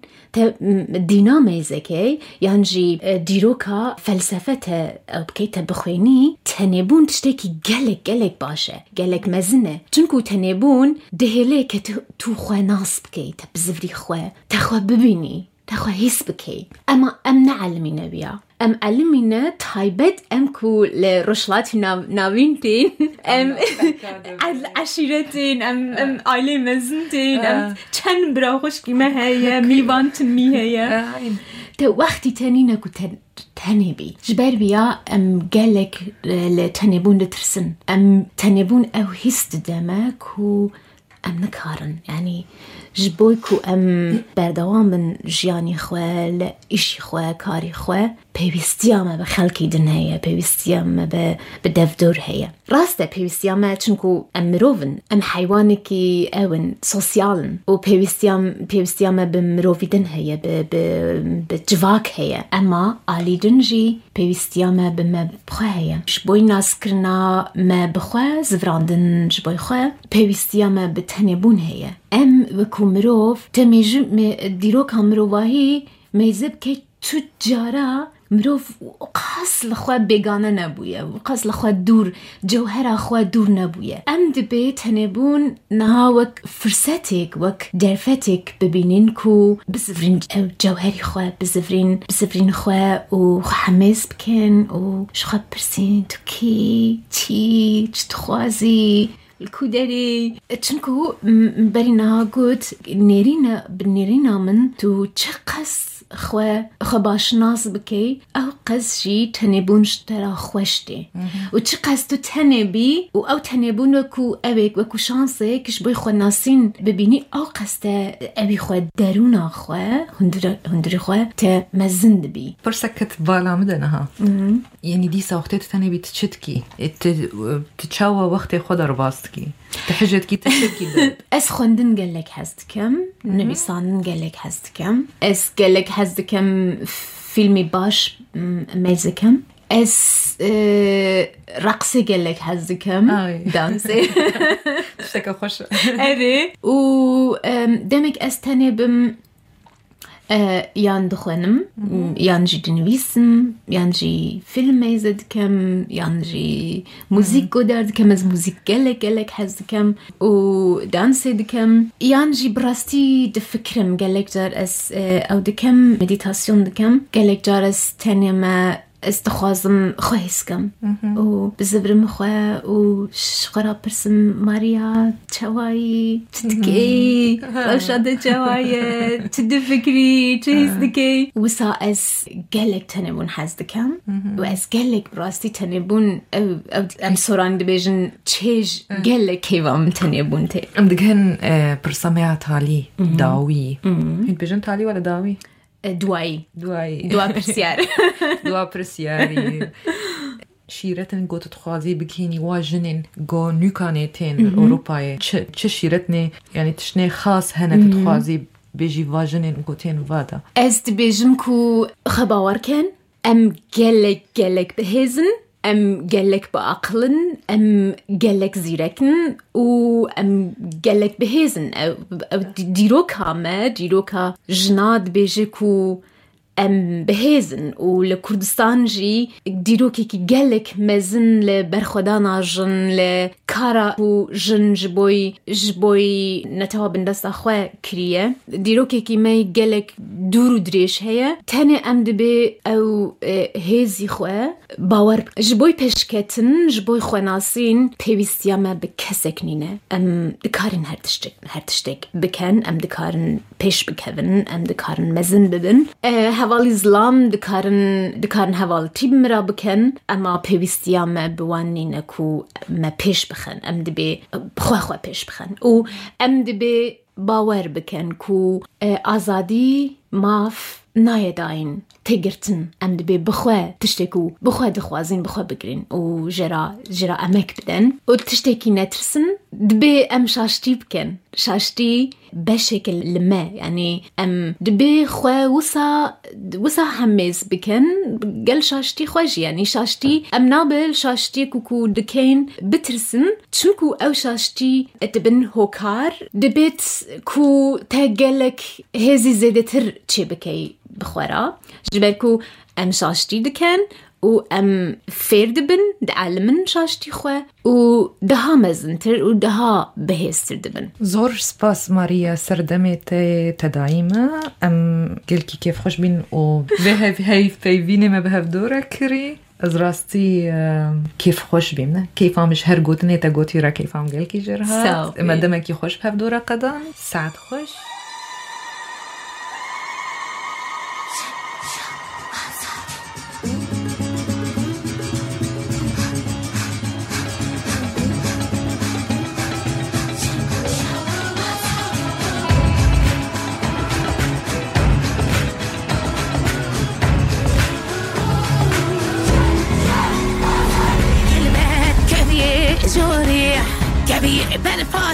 دينامي زكي يعني ديروكا فلسفته أوكي تبخويني تنبون تشتكي قلق قلق باشا قلق مزنة جنكو تنبون دهليك تو خوا ناس بكي تبزفري خوا تخوا ببيني تخوا هيس بكي أما أم نعلمينا بيا أم علمينا تايبت أمكو لرشلات ناوينتين أم عشيرتين أم أم عائلة مزنتين أم كان براخوش كما هي ميوان تمي هي تو وقتي تاني نكو تنبي جبر بيا أم قالك لتنبون لترسن أم تنبون أو هست دمك و أم نكارن يعني جبويكو أم بردوام من جياني خواه لإشي خواه كاري خواه بيوستيامة بخلقي دن هيا بيوستيامة بدفدور هيا راسته بيوستيامة چنكو أم مروفن أم حيوانكي أون سوسيالن و بيوستيام بيوستيامة بمروفي دن هيا بجواك هيا أما آلي دنجي بيوستيامة بما بخواه هيا جبوي ناس كرنا ما بخواه زفراندن جبوي خواه بيوستيامة بتهنبون هيا أم وكو مروف تميجم ديروك مروفاهي ميزب كي تجارة مروف قاس لخوا بيغانا نبويا وقاس لخوا دور جوهرة خوا دور نبويا أم دبيت هنبون نهاوك فرصتك وك درفتك ببينينكو بزفرين جوهري خوا بزفرين بزفرين خوا وحميز بكن وشخوا برسين توكي تي تخوازي الكودري تشنكو برينا قلت نيرينا بنيرينا من تو تشقس خوا خباش ناس بكي أو قز شي تنبونش ترى خوشتي وتشقس تو تنبي و أو تنبون وكو أبيك وكو شانسي كش بوي خوا ناسين ببيني أو قستا أبي خوا دارونا خوا هندر هندري خوا تمزن دبي برسكت بالا مدنها يعني دي ساوقتي تنبي تشتكي تتشاوى وقت خدا رباستكي تحجت كي تشتكي بد أس خندن قالك حزت كم نبي صانن قالك حزت كم أس قالك حزت كم فيلمي باش ميزة كم أس رقصي قالك حزت كم دانسي تشتكي خوش أبي و دمك أس تنبم يان دخنم يانجي دنويسم يانجي فيلم يزد كم يانجي موسيقى دارد كم از موسيقى لك لك حز كم و دانس كم يانجي براستي دفكرم قالك دار اس او دكم مديتاسيون دكم قالك دار اس تنما استخوازم خويسكم و بزبرم خوا و شقرا برسم ماريا تشواي تدكي رشاد تشواي تدفكري تهزدكي وسا اس قالك تنبون حزدكم و اس قالك براستي تنبون او او ام سوران دبيجن تشيج قالك كيفام تنبون تي ام دكهن برسميها تالي داوي هيد بيجن تالي ولا داوي دواي دواي دوا برسيار دوا برسياري شيرتن قوت تخوازي بكيني واجنين قو نوكانيتين الأوروباي چه شيرتني يعني تشني خاص هنا تخوازي بيجي واجنين قوتين وادا از دبيجم كو خباور كان ام قالك قالك بهزن أم قالك بعقلن أم قالك زيركن و أم قالك بهزن أو ديروكا ما ديروكا جناد بيجيكو أم بهزن ولكردستان جي ديروكي كي قالك مزن لبرخدانا جن لكارا و جن جبوي جبوي نتوا بندست أخوة كريه ديروكي كي ماي قالك دورو دريش هيا تاني أم دبي أو هزي خواه باور جبوي بشكتن جبوي خواناسين بيوستياما بكسك نينه أم دكارن هرتشتك هرتشتك بكن أم دكارن بيش بكفن أم دكارن مزن ببن أه هوال إسلام دكارن دكارن هوال تيب مرا بكن أما بيوستياما بوانين كو ما بيش بخن أم دبي بخوا خوا بيش بخن و أم دبي باور بكن كو آزادي ماف نايداين تيجرتن أم دبي بخوا تشتكو بخوا دخوازين بخوا بقرين و جرا جرا أمك بدن و تشتكي نترسن دبي أم شاشتي بكن شاشتي بشكل لما يعني أم دبي خوا وسا وسا همز بكن قال شاشتي خواجي يعني شاشتي أم نابل شاشتي كوكو دكين بترسن تشوكو أو شاشتي تبن هوكار دبيت كو تاقلك هزي زيدتر تشبكي بخورا جبالكو أم شاشتي دكان و أم فيردبن دعلمن شاشتي خوا و دها مزنتر و دها بهستر دبن زور سپاس ماريا سردمت تدعيمة أم قلكي كيف خوش بين و بهف هاي فيبيني ما بهف دورة كري از راستی کیف خوش بیم کیف همش هر گوتنی تا گوتی را کیف هم گل کی جرها مدام کی خوش بهف دورة قدان سعد خوش Ooh.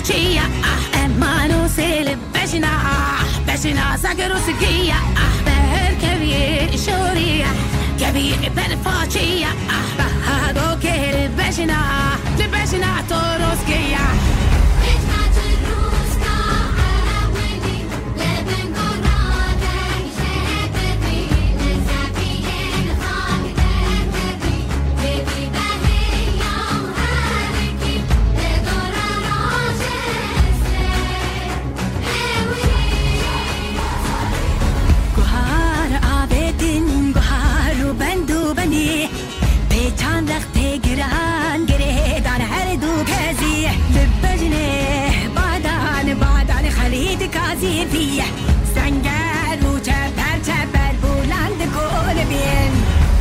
فاچية أمانو سيل بشنا بشنا سكرو سكية بهر كبير شورية كبير بالفاچية بهادو كير بشنا لبشنا توروسكية فيه سنگر و چپر چپر بلند گل بین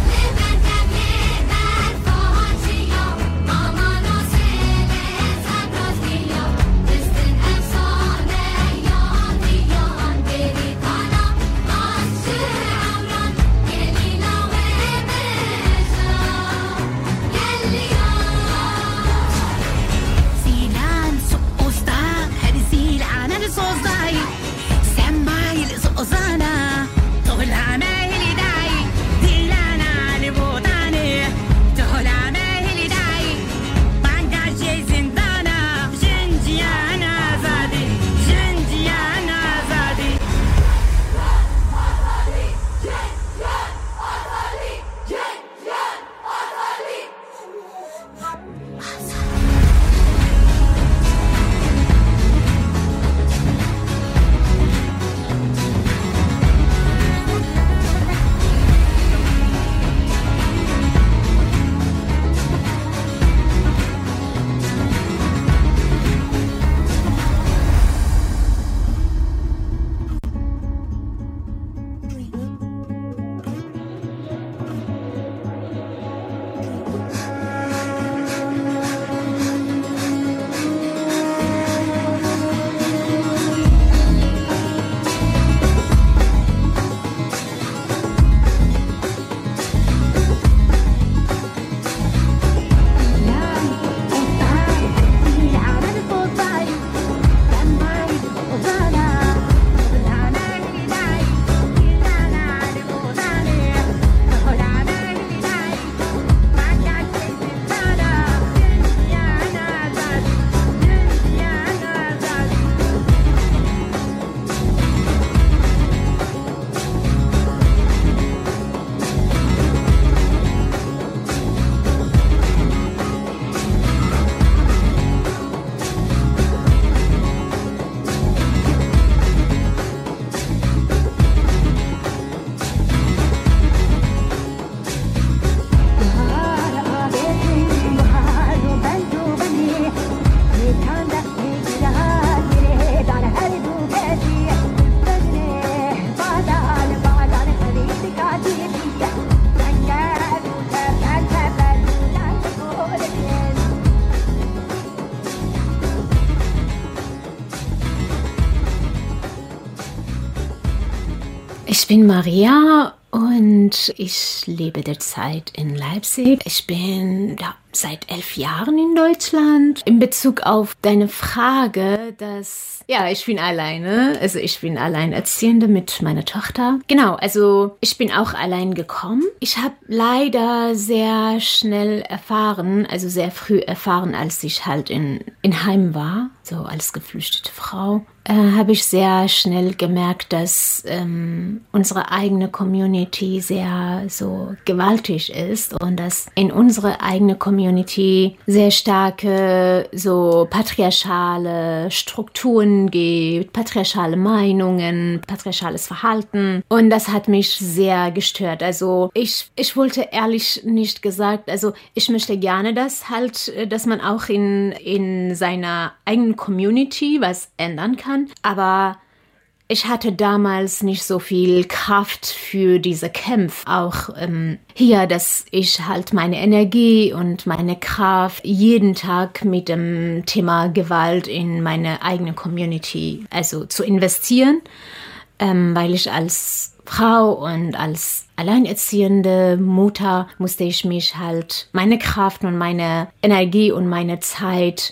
Ich bin Maria und ich lebe derzeit in Leipzig. Ich bin ja, seit elf Jahren in Deutschland. In Bezug auf deine Frage, dass, ja, ich bin alleine. Also ich bin Alleinerziehende mit meiner Tochter. Genau, also ich bin auch allein gekommen. Ich habe leider sehr schnell erfahren, also sehr früh erfahren, als ich halt in, in Heim war, so als geflüchtete Frau. Äh, habe ich sehr schnell gemerkt, dass ähm, unsere eigene Community sehr so gewaltig ist und dass in unsere eigene Community sehr starke so patriarchale Strukturen gibt, patriarchale Meinungen, patriarchales Verhalten und das hat mich sehr gestört. Also ich, ich wollte ehrlich nicht gesagt, also ich möchte gerne, dass halt, dass man auch in, in seiner eigenen Community was ändern kann. Aber ich hatte damals nicht so viel Kraft für diese Kämpfe. Auch ähm, hier, dass ich halt meine Energie und meine Kraft jeden Tag mit dem Thema Gewalt in meine eigene Community, also zu investieren, ähm, weil ich als Frau und als alleinerziehende Mutter musste ich mich halt meine Kraft und meine Energie und meine Zeit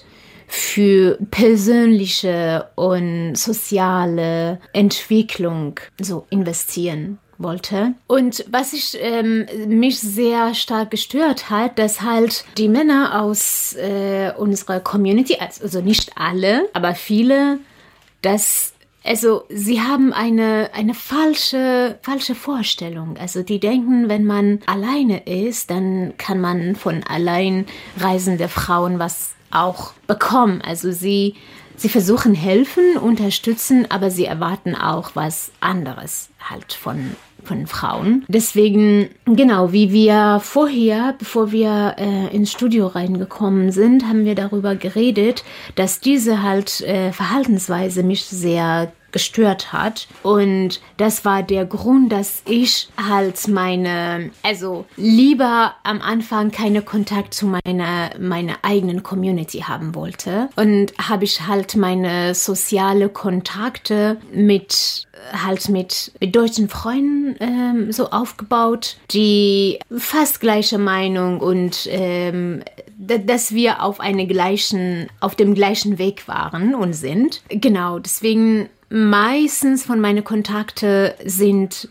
für persönliche und soziale Entwicklung so investieren wollte. Und was ich ähm, mich sehr stark gestört hat, dass halt die Männer aus äh, unserer Community, also nicht alle, aber viele, dass also sie haben eine, eine falsche, falsche Vorstellung. Also die denken, wenn man alleine ist, dann kann man von allein reisende Frauen was auch bekommen. Also sie, sie versuchen helfen, unterstützen, aber sie erwarten auch was anderes halt von von Frauen. Deswegen, genau, wie wir vorher, bevor wir äh, ins Studio reingekommen sind, haben wir darüber geredet, dass diese halt äh, Verhaltensweise mich sehr gestört hat. Und das war der Grund, dass ich halt meine, also lieber am Anfang keine Kontakt zu meiner, meiner eigenen Community haben wollte. Und habe ich halt meine soziale Kontakte mit halt mit, mit deutschen Freunden ähm, so aufgebaut, die fast gleiche Meinung und ähm, d- dass wir auf eine gleichen, auf dem gleichen Weg waren und sind. Genau, deswegen meistens von meinen Kontakten sind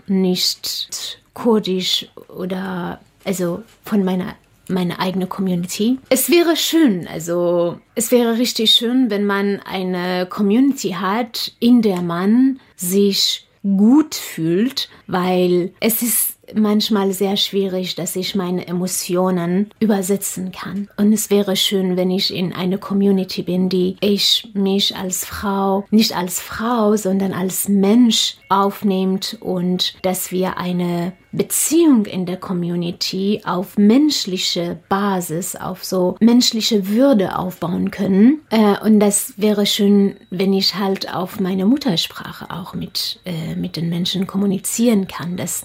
nicht kurdisch oder also von meiner meine eigene Community. Es wäre schön, also es wäre richtig schön, wenn man eine Community hat, in der man sich gut fühlt, weil es ist manchmal sehr schwierig, dass ich meine Emotionen übersetzen kann. Und es wäre schön, wenn ich in einer Community bin, die ich mich als Frau, nicht als Frau, sondern als Mensch aufnimmt und dass wir eine Beziehung in der Community auf menschliche Basis, auf so menschliche Würde aufbauen können. Äh, und das wäre schön, wenn ich halt auf meine Muttersprache auch mit, äh, mit den Menschen kommunizieren kann. Das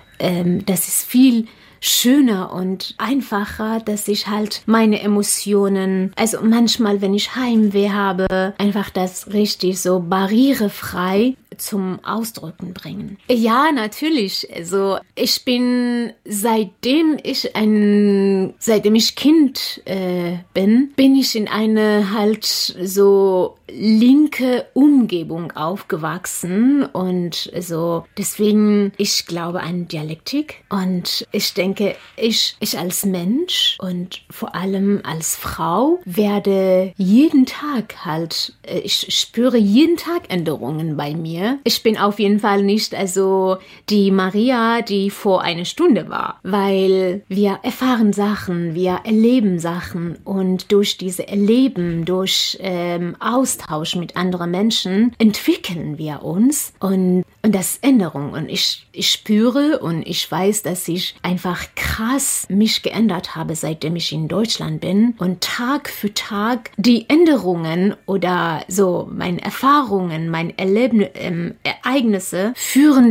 Das ist viel schöner und einfacher, dass ich halt meine Emotionen, also manchmal, wenn ich Heimweh habe, einfach das richtig so barrierefrei zum Ausdrücken bringen. Ja, natürlich. Also ich bin, seitdem ich ein, seitdem ich Kind äh, bin, bin ich in eine halt so linke Umgebung aufgewachsen und so deswegen, ich glaube an Dialektik und ich denke, ich, ich als Mensch und vor allem als Frau werde jeden Tag halt, ich spüre jeden Tag Änderungen bei mir. Ich bin auf jeden Fall nicht also die Maria, die vor einer Stunde war, weil wir erfahren Sachen, wir erleben Sachen und durch diese Erleben, durch ähm, Austausch mit anderen Menschen entwickeln wir uns und, und das ist Änderung und ich, ich spüre und ich weiß, dass ich einfach krass mich geändert habe, seitdem ich in Deutschland bin und Tag für Tag die Änderungen oder so meine Erfahrungen, meine Erlebnisse, ähm, Ereignisse führen